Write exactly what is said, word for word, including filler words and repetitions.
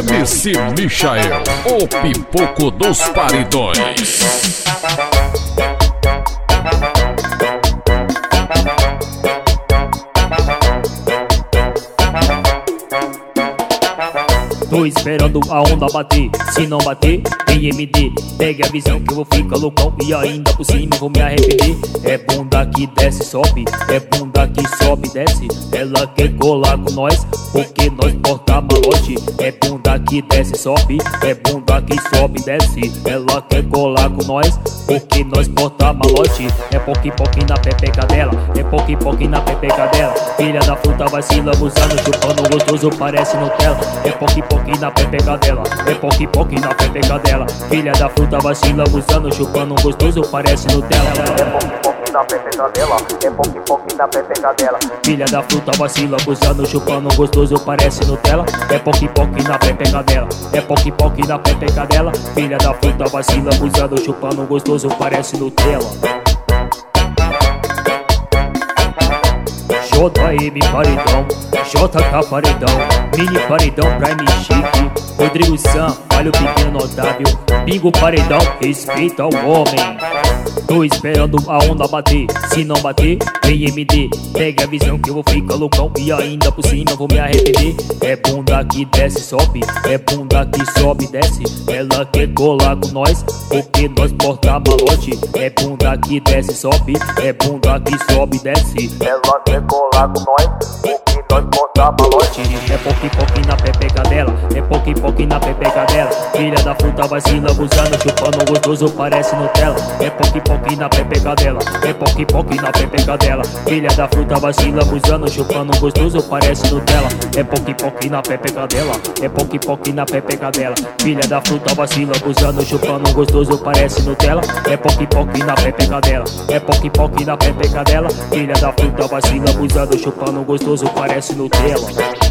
M C Michael, o pipoco dos paredões. Tô esperando a onda bater, se não bater, tem M D. Pegue a visão que eu vou ficar loucão e ainda por cima vou me arrepender. É bunda que desce, sobe, é bunda que sobe, desce. Ela quer colar com nós, porque nós porta malote. É bunda que desce, sobe, é bunda que sobe, desce. Ela quer colar com nós, porque nós porta malote. É pouquinho, pouquinho na pepeca dela, é pouquinho, pouquinho na pepeca dela. Filha da fruta vai se lambuzando, chupando gostoso, parece Nutella. É pouquinho, pouquinho na pepeca dela, é pouquinho, pouquinho na pepeca dela. Filha da fruta vai se lambuzando, chupando gostoso, parece Nutella. É pouquinho, pouquinho na pepeca dela, é pouquinho, pouquinho na pepeca dela. Filha da fruta vai se lambuzando, chupando gostoso, parece Nutella. É pouquinho, pouquinho na pepeca dela, é pouquinho, pouquinho na pepeca dela. Filha da fruta vai se lambuzando, chupando gostoso, parece Nutella. J M paredão, J K paredão, mini paredão Prime Chique, Rodrigo Sam, olha o pequeno notável, Bingo paredão, respeita ao homem. Tô esperando a onda bater, se não bater, vem M D. Pegue a visão que eu vou ficar loucão e ainda por cima vou me arrepender. É bunda que desce, sobe, é bunda que sobe, desce. Ela quer colar com nós, porque nós porta malote. É bunda que desce, sobe, é bunda que sobe, desce. Ela quer colar com nós, porque nós porta malote. É pouquinho, pouquinho na pepeca dela, é pouquinho, pouquinho na pepeca dela. Filha da fruta vai se lambuzando, chupando gostoso, parece Nutella. É pouquinho, pouquinho na pepeca dela, é pouquinho, pouquinho na pepeca dela. Filha da fruta vai se lambuzando, chupando gostoso, parece Nutella. É pouquinho, pouquinho na pepeca dela, é pouquinho, pouquinho na pepeca dela. Filha da fruta vai se lambuzando, chupando gostoso, parece Nutella. É pouquinho, pouquinho na pepeca dela, é pouquinho, pouquinho na pepeca dela. Filha da fruta vai se lambuzando, chupando gostoso, parece Nutella.